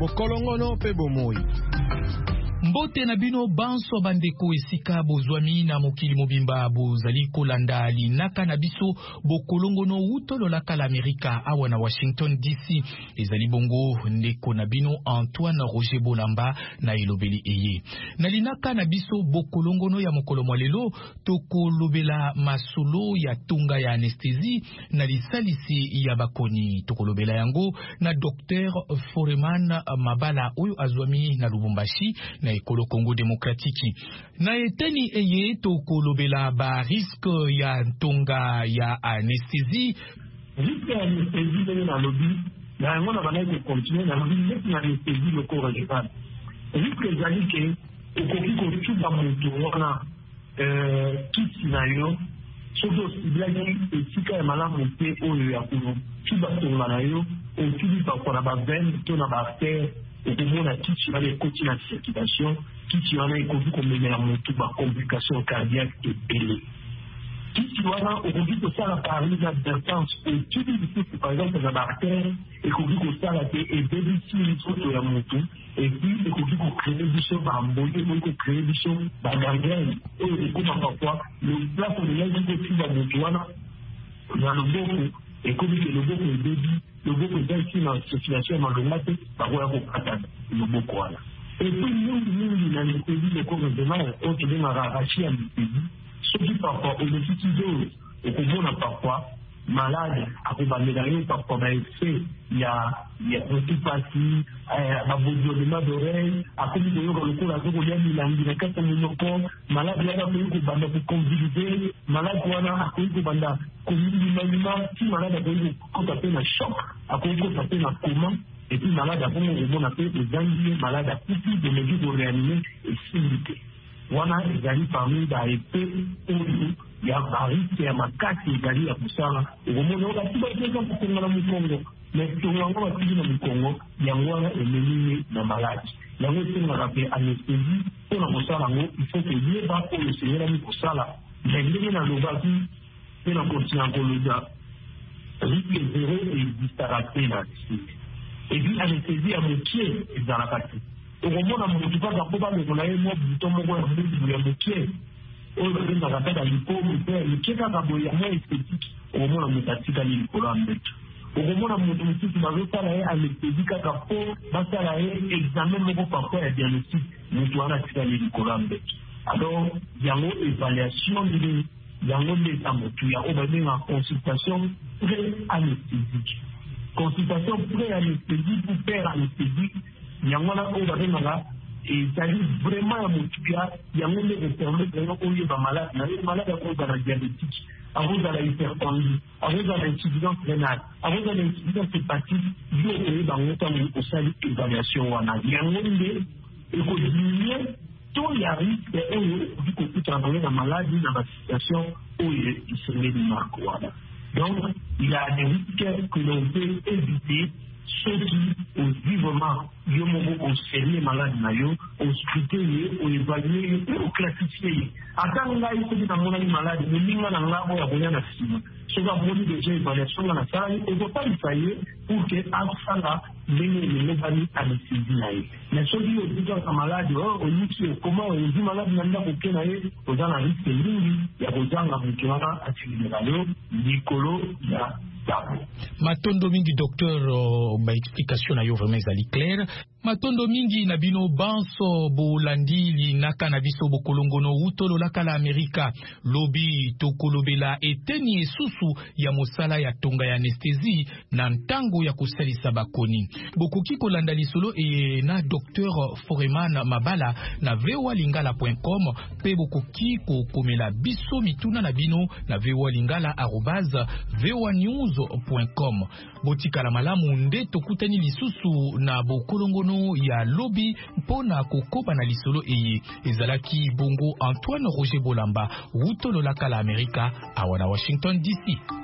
bokolongono pe bomoi. Mbote na bino banso bandeko esika bozwami na mokili mobimba bozali kolanda linaka na biso bokolongono utolola kala Amerika awa na Washington DC. Ezali bongo ndeko na bino Antoine Roger Bolamba na elobeli eye. Na linaka na biso bokolongono ya mokolo mwalelo tokolobela masolo ya tunga ya anestesi na lisalisi ya bakoni. Tokolobela yango na Dr. Foreman Mabala oyo azwami na Lubumbashi na ekolo Congo Demokratiki. Na eteni eye tokolobela ba risque ya ntonga ya anestesi. Risque ya anestesi bene na lobi na yango na banayi kokontinue na lobi neti na anestesi loko relevan. Risque ezali ke okoki kotuba moto wana kisi na yo soki osibilaki esika ya malamu te oyo ya kotuba tonga na yo otubi parfois na bavene to na baartere okomona kiti wana ekoti na circulation, kiti wana ekoki komemela motu ba complication cardiaque ebele. Kiti wana okoki kosala paralyse advertence otubi lisusu par exemple na baartere ekoki kosala te ebebisi lisoso ya motu epuis ekoki kokreye biso bamboli ekoki kokreye biso bagangrene oyo ekoma parfois le place omelaki kotuba motu wana na loboko ekomi ke loboko ebebi loboko eza esi na circulation ya malonga te bakoya kokata loboko wana. Epuis mingi na anestesi lokoko demain oyo tobengaka rachi ya anestesi soki parfois olekisi dose okomona parfois malade akobandela yo parfois baeffet ya otipasi babodionnement d'oreille akomi koyoka lokola azokolia milangi na kati ya monoko malade wana akoki kobanda koconvulse malade wana akoki kobanda komilimanyima ti malade akoki kokota mpe na choc akoki kokota mpe na coma epuis malade akongo komona mpe ezangi ye malade akufi demebi koreanime esimbi te wana ezali parmi baepe oyo ya barisque ya makasi ezali ya kosala okomona oyo bati bateka kokonga na mokongo mais tongo yango batiki na mokongo yango wana ememi na maladi yango esengaka mpe anestesi mpona kosala yango ifo koyeba oyo esengelami kosala mais ndenge nalobaki mpe na kontina koloba risque zero existaka te na anestesi epuis anestesi ya mokie ezalaka te okomona motu kaka mpo bandeko na ye mwa buto moko ya mungu ya mokie oyo babengaka kaka lipomu mpe ya mokie kaka boye ya mwa esthétique okomona moto atikali likolo ya mbeto okomona moto mosusu bazosala ye anesthésie kaka mpo basala ye examen moko parfois ya diagnostic moto wana atikali likolo ya mbeto. Alors yango évaluation ndenge yango nde eza motuya oyo babengaka consultation pré-anesthésique. Consultation pré-anesthésique ou père-anesthésique yango wana oyo babengaka ezali vraiment ya motuya yango nde epermettre yango oyeba malade na ye malade akozala diabétique akozala hypertendue akozala insuffisance rénale akozala insuffisance hépatique yo okoyeba yango ntango osali évaluation wana yango nde ekodiminue to ya risque oyo okoki kokutana bango na maladi na basituation oyo esengeli marque wana. Donc il y a des risques que l'on peut éviter ceux qui osent vraiment yo moko oserier malade na yo oscruter ye oévaluer ye mpe oclassifie ye ata ngai soki namonani malade moninga na nga oyo akoya na nsima soki amoni deja évaluation nga nasala ye okotalisa ye pour ke asala ndenge elelobani anesthésie na ye. Mais soki ozikaka malade oyuki okoma ozwi malade na ndako oke na ye oza na risque mingi ya kozanga moto wana atilimela yo likolo ya matondo mingi docteur ba explication na yo vraiment ezali clair. Matondo mingi na bino banso bolandi linaka na biso bokolongono utololaka la Amerika lobi tokolobela eteni esusu ya mosala ya tonga ya anestesi na ntango ya kosalisa bakoni. Bokoki kolanda lisolo e na Dr. Foreman Mabala na voalingala.com pe bokoki kokomela biso mituna na bino na voalingala@voanews.com. Botikala malamu nde tokutani lisusu na bokolongono ya lobi mpona kokoba na lisolo eye ezalaki bongo Antoine Roger Bolamba utololaka la Amerika awa na Washington DC.